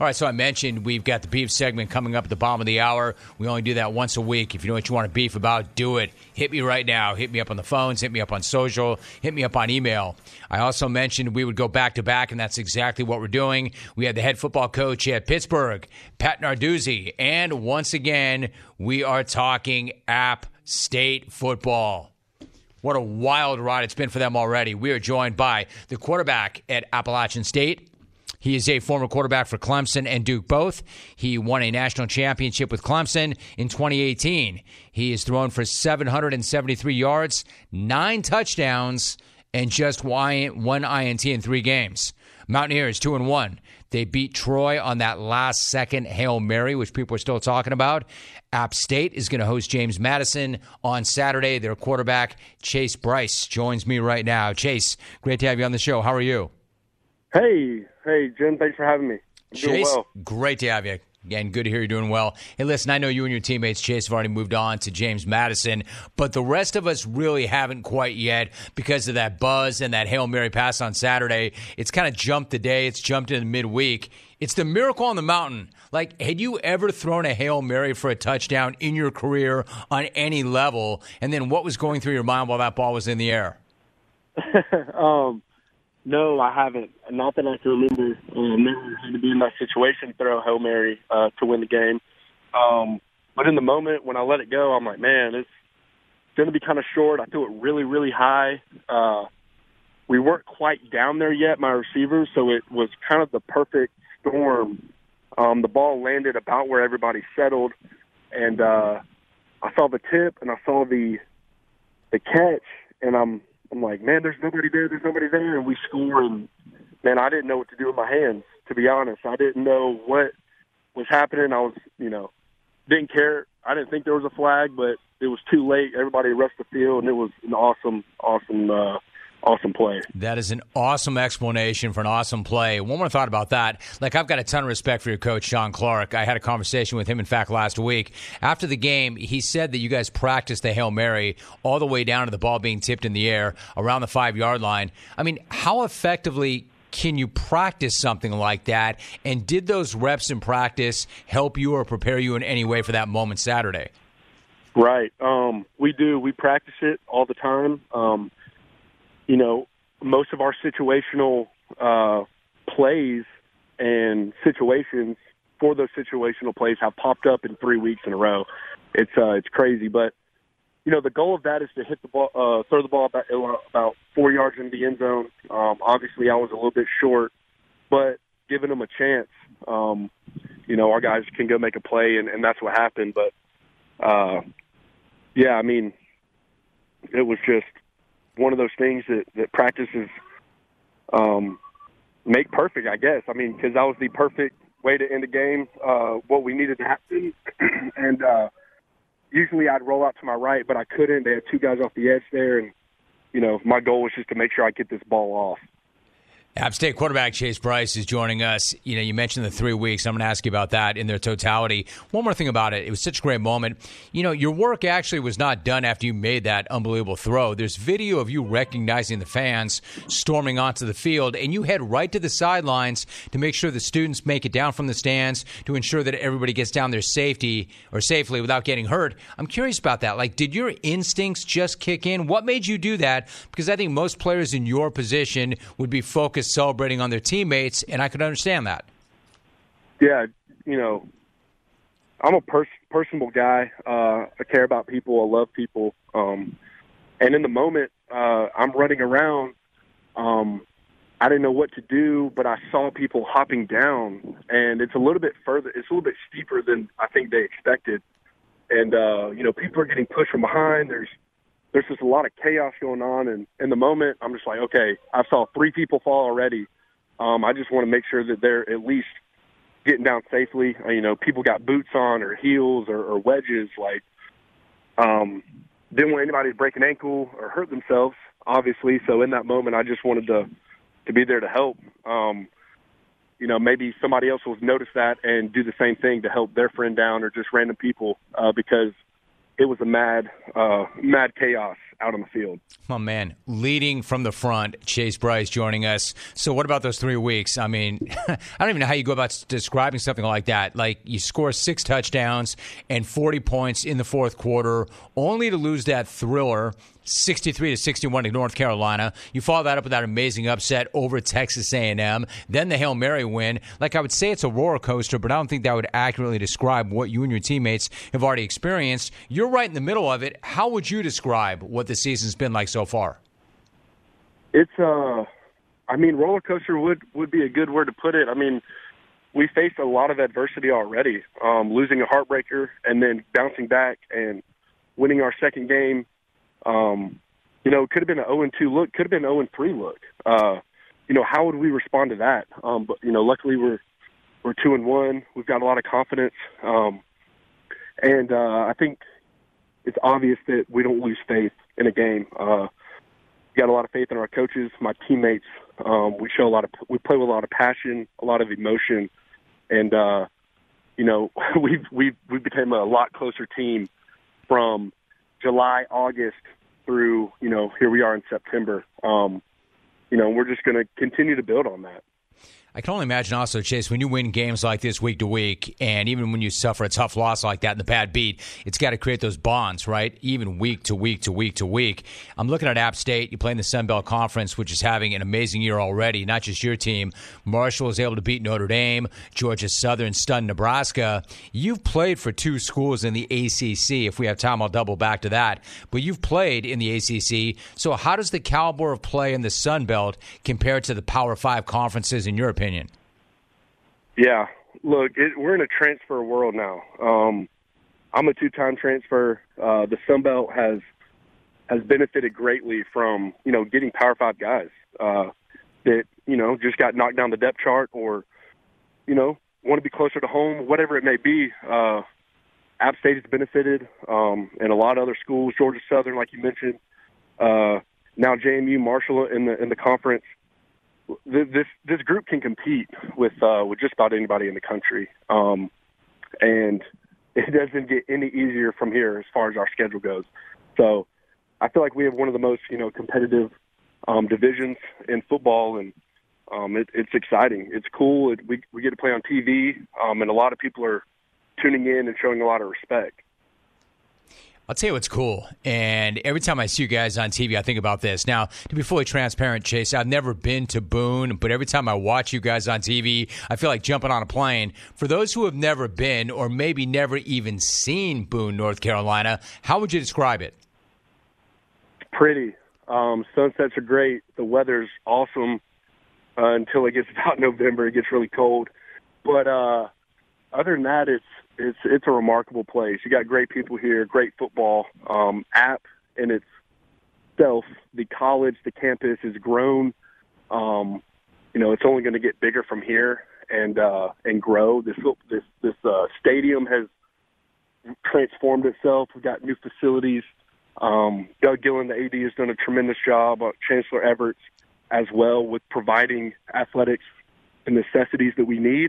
All right, so I mentioned we've got the beef segment coming up at the bottom of the hour. We only do that once a week. If you know what you want to beef about, do it. Hit me right now. Hit me up on the phones. Hit me up on social. Hit me up on email. I also mentioned we would go back-to-back, and that's exactly what we're doing. We had the head football coach at Pittsburgh, Pat Narduzzi, and once again, we are talking App State football. What a wild ride it's been for them already. We are joined by the quarterback at Appalachian State. He is a former quarterback for Clemson and Duke both. He won a national championship with Clemson in 2018. He has thrown for 773 yards, 9 touchdowns, and just one INT in 3 games. Mountaineers 2-1. They beat Troy on that last-second Hail Mary, which people are still talking about. App State is going to host James Madison on Saturday. Their quarterback, Chase Bryce, joins me right now. Chase, great to have you on the show. How are you? Hey, Jim, thanks for having me. I'm Chase, doing well. Great to have you. Again, good to hear you're doing well. Hey, listen, I know you and your teammates, Chase, have already moved on to James Madison, but the rest of us really haven't quite yet because of that buzz and that Hail Mary pass on Saturday. It's kind of jumped the day. It's jumped into midweek. It's the miracle on the mountain. Like, had you ever thrown a Hail Mary for a touchdown in your career on any level? And then what was going through your mind while that ball was in the air? No, I haven't. Not that I can remember. Never had to be in that situation to throw a Hail Mary to win the game. But in the moment when I let it go, I'm like, man, it's going to be kind of short. I threw it really, really high. We weren't quite down there yet, my receivers, so it was kind of the perfect storm. The ball landed about where everybody settled, and I saw the tip and I saw the catch, and I'm like, man, there's nobody there, and we score, and, man, I didn't know what to do with my hands, to be honest. I didn't know what was happening. I was, didn't care. I didn't think there was a flag, but it was too late. Everybody rushed the field, and it was an awesome play. That is an awesome explanation for an awesome play. One more thought about that. Like, I've got a ton of respect for your coach, Sean Clark. I had a conversation with him, in fact, last week. After the game, he said that you guys practiced the Hail Mary all the way down to the ball being tipped in the air around the 5-yard line. I mean, how effectively can you practice something like that? And did those reps in practice help you or prepare you in any way for that moment Saturday? Right. We do. We practice it all the time. Most of our situational plays and situations for those situational plays have popped up in 3 weeks in a row. It's crazy, but the goal of that is to hit the ball, throw the ball about 4 yards into the end zone. Obviously, I was a little bit short, but giving them a chance, our guys can go make a play, and that's what happened. But it was just one of those things that practices make perfect, I guess. I mean, because that was the perfect way to end the game, what we needed to happen. And usually I'd roll out to my right, but I couldn't. They had 2 guys off the edge there, and, my goal was just to make sure I get this ball off. App State quarterback Chase Bryce is joining us. You mentioned the 3 weeks. I'm going to ask you about that in their totality. One more thing about it. It was such a great moment. Your work actually was not done after you made that unbelievable throw. There's video of you recognizing the fans storming onto the field, and you head right to the sidelines to make sure the students make it down from the stands to ensure that everybody gets down there safely without getting hurt. I'm curious about that. Like, did your instincts just kick in? What made you do that? Because I think most players in your position would be focused celebrating on their teammates, and I could understand that. Yeah, I'm a personable guy. I care about people. I love people. And in the moment, I'm running around. I didn't know what to do, but I saw people hopping down, and it's a little bit further. It's a little bit steeper than I think they expected. And, people are getting pushed from behind. There's just a lot of chaos going on, and in the moment, I'm just like, okay, I saw 3 people fall already. I just want to make sure that they're at least getting down safely. People got boots on or heels or wedges. Like, didn't want anybody to break an ankle or hurt themselves, obviously. So in that moment, I just wanted to be there to help. Maybe somebody else will notice that and do the same thing to help their friend down or just random people because it was a mad chaos out on the field. Oh, man. Leading from the front, Chase Brice joining us. So what about those 3 weeks? I mean, I don't even know how you go about describing something like that. Like, you score 6 touchdowns and 40 points in the fourth quarter, only to lose that thriller 63-61 to North Carolina. You follow that up with that amazing upset over Texas A&M. Then the Hail Mary win. Like, I would say it's a roller coaster, but I don't think that would accurately describe what you and your teammates have already experienced. You're right in the middle of it. How would you describe what the season's been like so far? It's, I mean, roller coaster would be a good word to put it. I mean, we faced a lot of adversity already, losing a heartbreaker and then bouncing back and winning our second game. It could have been an 0-2 look, could have been an 0-3 look. How would we respond to that? But luckily we're 2-1. We've got a lot of confidence. I think it's obvious that we don't lose faith in a game. We got a lot of faith in our coaches, my teammates. We play with a lot of passion, a lot of emotion. And, we've become a lot closer team from July, August through, here we are in September. We're just going to continue to build on that. I can only imagine also, Chase, when you win games like this week to week, and even when you suffer a tough loss like that in the bad beat, it's got to create those bonds, right? Even week to week to week to week. I'm looking at App State. You play in the Sun Belt Conference, which is having an amazing year already, not just your team. Marshall was able to beat Notre Dame. Georgia Southern stunned Nebraska. You've played for 2 schools in the ACC. If we have time, I'll double back to that. But you've played in the ACC. So how does the caliber of play in the Sun Belt compare to the Power 5 conferences in your opinion? Yeah, look, we're in a transfer world now. I'm a 2-time transfer. The Sun Belt has benefited greatly from getting Power 5 guys that just got knocked down the depth chart or want to be closer to home, whatever it may be. App State has benefited, and a lot of other schools, Georgia Southern, like you mentioned. Now JMU, Marshall in the conference. This group can compete with just about anybody in the country, and it doesn't get any easier from here as far as our schedule goes. So I feel like we have one of the most competitive divisions in football, and it's exciting. It's cool. We get to play on TV, and a lot of people are tuning in and showing a lot of respect. I'll tell you what's cool, and every time I see you guys on TV, I think about this. Now, to be fully transparent, Chase, I've never been to Boone, but every time I watch you guys on TV, I feel like jumping on a plane. For those who have never been or maybe never even seen Boone, North Carolina, how would you describe it? Pretty. Sunsets are great. The weather's awesome until it gets about November. It gets really cold. But other than that, it's a remarkable place. You got great people here, great football. App in itself, the college, the campus has grown. It's only going to get bigger from here and grow. This stadium has transformed itself. We've got new facilities. Doug Gillen, the AD, has done a tremendous job. Chancellor Everett as well with providing athletics and necessities that we need.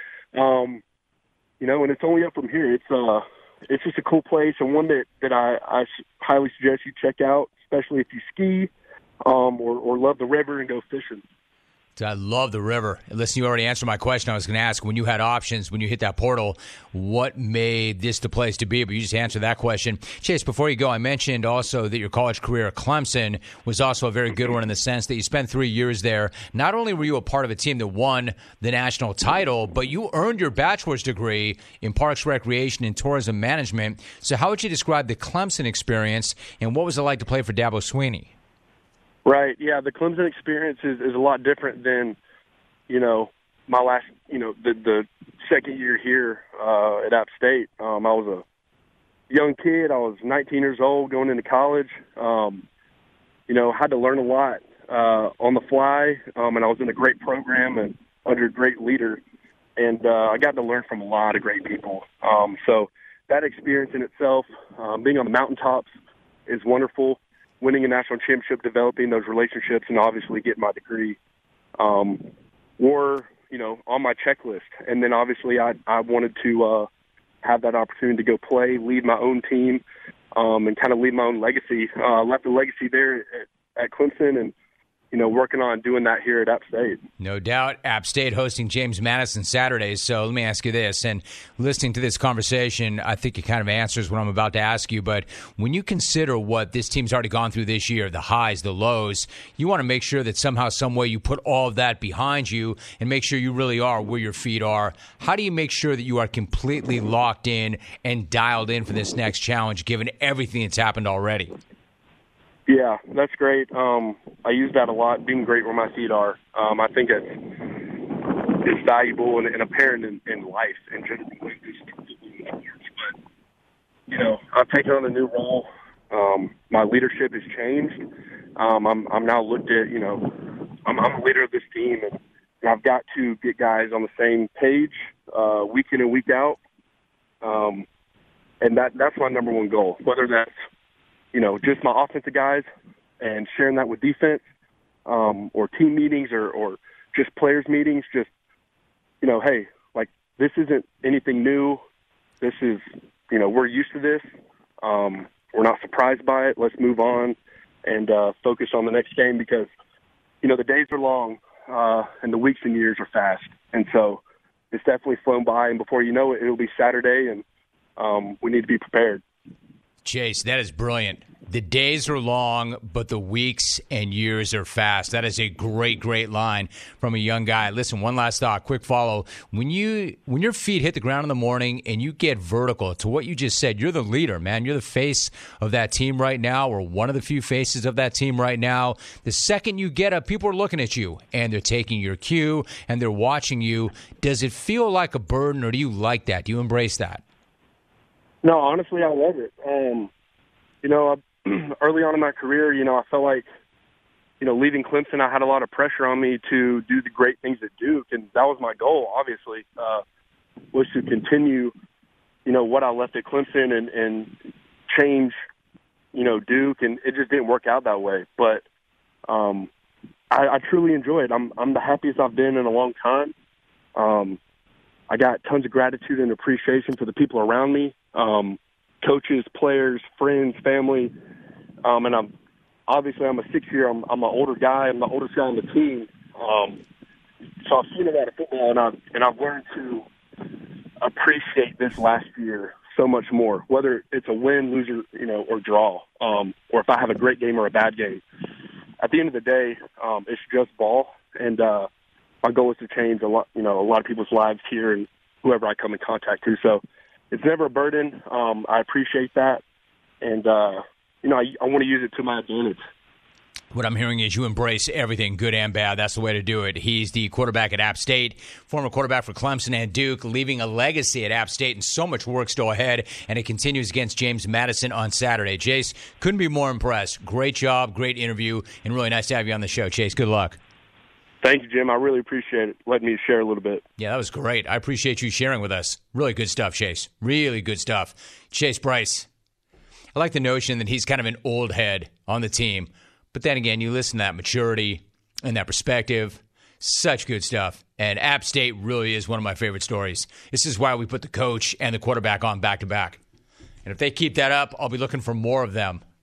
And it's only up from here. It's just a cool place and one that I highly suggest you check out, especially if you ski or love the river and go fishing. I love the river. Listen, you already answered my question. I was going to ask, when you had options, when you hit that portal, what made this the place to be? But you just answered that question. Chase, before you go, I mentioned also that your college career at Clemson was also a very good one in the sense that you spent 3 years there. Not only were you a part of a team that won the national title, but you earned your bachelor's degree in Parks, Recreation, and Tourism Management. So how would you describe the Clemson experience, and what was it like to play for Dabo Swinney? Right, yeah, the Clemson experience is a lot different than, my last, the second year here at App State. I was a young kid. I was 19 years old going into college. Had to learn a lot on the fly, and I was in a great program and under a great leader. And I got to learn from a lot of great people. So that experience in itself, being on the mountaintops, is wonderful. Winning a national championship, developing those relationships, and obviously getting my degree were, on my checklist. And then obviously I wanted to have that opportunity to go play, lead my own team, and kind of leave my own legacy. Left a legacy there at Clemson, and working on doing that here at App State. No doubt. App State hosting James Madison Saturdays. So let me ask you this, and listening to this conversation, I think it kind of answers what I'm about to ask you, but when you consider what this team's already gone through this year, the highs, the lows, you want to make sure that somehow, some way you put all of that behind you and make sure you really are where your feet are. How do you make sure that you are completely locked in and dialed in for this next challenge, given everything that's happened already? Yeah, that's great. I use that a lot, being great where my feet are. I think it's valuable and apparent in life in general. But, I've taken on a new role. My leadership has changed. I'm now looked at, I'm a leader of this team, and I've got to get guys on the same page week in and week out. And that's my number one goal, whether that's just my offensive guys and sharing that with defense, or team meetings or just players meetings, just, hey, like, this isn't anything new. This is, we're used to this. We're not surprised by it. Let's move on and focus on the next game because, the days are long and the weeks and years are fast. And so it's definitely flown by, and before you know it, it'll be Saturday, and we need to be prepared. Chase, that is brilliant. The days are long, but the weeks and years are fast. That is a great, great line from a young guy. Listen, one last thought, quick follow. When your feet hit the ground in the morning and you get vertical to what you just said, you're the leader, man. You're the face of that team right now, or one of the few faces of that team right now. The second you get up, people are looking at you, and they're taking your cue, and they're watching you. Does it feel like a burden, or do you like that? Do you embrace that? No, honestly, I love it. Early on in my career, I felt like, leaving Clemson, I had a lot of pressure on me to do the great things at Duke, and that was my goal, obviously, was to continue, what I left at Clemson and change, Duke, and it just didn't work out that way. But I truly enjoy it. I'm the happiest I've been in a long time. I got tons of gratitude and appreciation for the people around me. Coaches, players, friends, family, and I'm a 6-year. I'm an older guy. I'm the oldest guy on the team. So I've seen a lot of football, and I've learned to appreciate this last year so much more. Whether it's a win, lose, or draw, or if I have a great game or a bad game. At the end of the day, it's just ball, and my goal is to change a lot of people's lives here and whoever I come in contact to. So it's never a burden. I appreciate that. And, I want to use it to my advantage. What I'm hearing is you embrace everything, good and bad. That's the way to do it. He's the quarterback at App State, former quarterback for Clemson and Duke, leaving a legacy at App State, and so much work still ahead, and it continues against James Madison on Saturday. Chase, couldn't be more impressed. Great job, great interview, and really nice to have you on the show. Chase, good luck. Thank you, Jim. I really appreciate it. Letting me share a little bit. Yeah, that was great. I appreciate you sharing with us. Really good stuff, Chase. Really good stuff. Chase Brice. I like the notion that he's kind of an old head on the team. But then again, you listen to that maturity and that perspective. Such good stuff. And App State really is one of my favorite stories. This is why we put the coach and the quarterback on back-to-back. And if they keep that up, I'll be looking for more of them